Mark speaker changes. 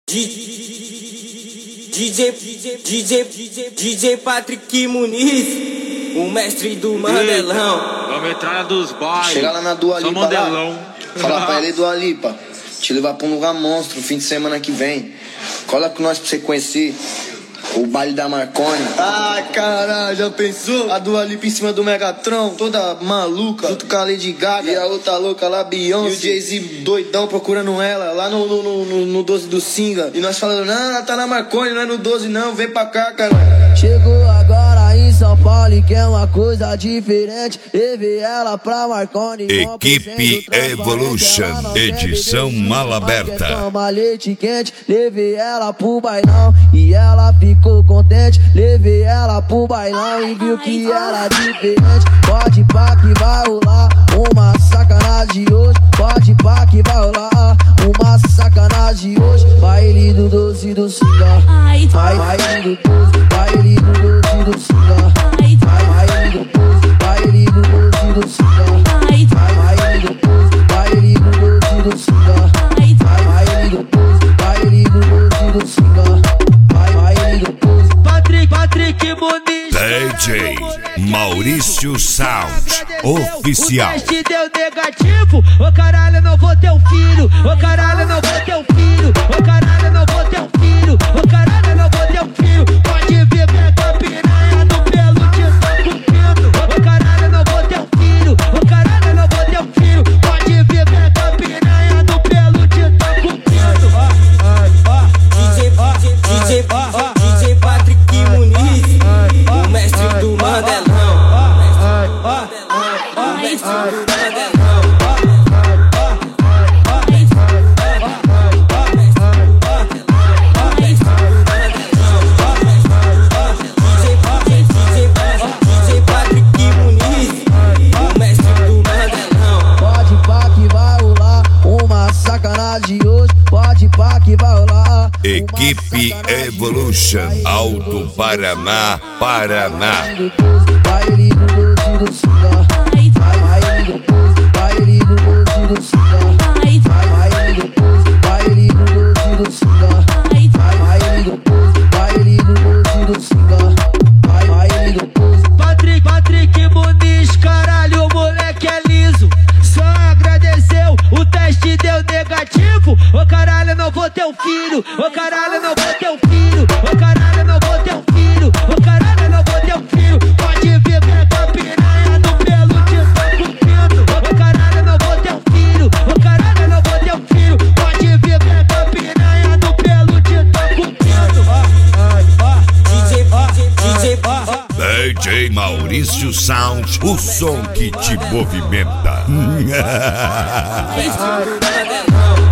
Speaker 1: DJ Patrick Muniz, o mestre do Mandelão.
Speaker 2: Vamos entrar dos bailes.
Speaker 3: Chega lá na Dua Lipa,
Speaker 2: Mandelão.
Speaker 3: Fala pra ele, Dua Lipa, te levar pra um lugar monstro fim de semana que vem. Cola com nós pra você conhecer o baile da Marconi. Ah, caralho, já pensou? A Dua Lipa em cima do Megatron, toda maluca, junto com a Lady Gaga. E a outra louca lá, Beyoncé. E o Jay-Z doidão procurando ela, lá no 12 do Singa. E nós falando, não, ela tá na Marconi, não é no 12 não, vem pra cá, cara.
Speaker 4: Chegou agora em São Paulo e quer uma coisa diferente. Levei ela pra Marconi.
Speaker 5: Equipe Evolution, edição Malaberta.
Speaker 4: Leite quente, levei ela pro bailão e ela ficou contente. Levei ela pro bailão e viu que era diferente. Pode pá que vai rolar uma sacanagem hoje. Pode pá que vai rolar uma sacanagem hoje. Baile do 12 do Singa. Baile do 12, baile do 12 do Singa. Baile do 12, baile do 12 do Singa. Baile do 12, baile do 12 do Singa. Baile do 12, baile do 12 do Singa. Baile do 12.
Speaker 6: Patrick Muniz,
Speaker 5: DJ Maurício Sound Oficial.
Speaker 6: O teste deu negativo. Ô caralho, não vou ter um filho. Ô caralho, não vou ter um filho. Ô caralho, não vou ter um filho. Ô caralho, não vou ter um filho. Pode vir pra piranha no pelo de São Cupido. Ô caralho, não vou ter um filho. Ô caralho, não vou ter um filho. Pode vir pra piranha no pelo de São Cupido.
Speaker 1: DJ Patrick Muniz, o mestre do Mandelão. O mestre do Mandelão. DJ Patrick Muniz, o mestre do Mandelão.
Speaker 4: Pode pá que vai rolar uma sacanagem hoje. Pode pá que vai rolar.
Speaker 5: Equipe Evolution, Alto Paraná, Paraná.
Speaker 4: Baile do 12 do Singa. Baile do 12, baile do 12 do Singa. Baile do 12, baile do 12 do Singa. Baile do 12, baile do 12 do Singa. Baile do 12.
Speaker 6: Patrick Muniz, caralho, o moleque é liso. Só agradeceu, o teste deu negativo. Ô caralho, não vou ter um filho. Ô caralho, não vou ter um filho. Ô caralho, não vou ter um filho. Ô caralho, não vou ter um filho. Pode vir pra piranha no pelo de São Cupido. Ô caralho, não vou ter um filho. Ô caralho, não vou ter um filho. Pode vir pra piranha no pelo de São Cupido.
Speaker 5: DJ Maurício Sound, o som que te movimenta.
Speaker 1: O mestre do Mandelão.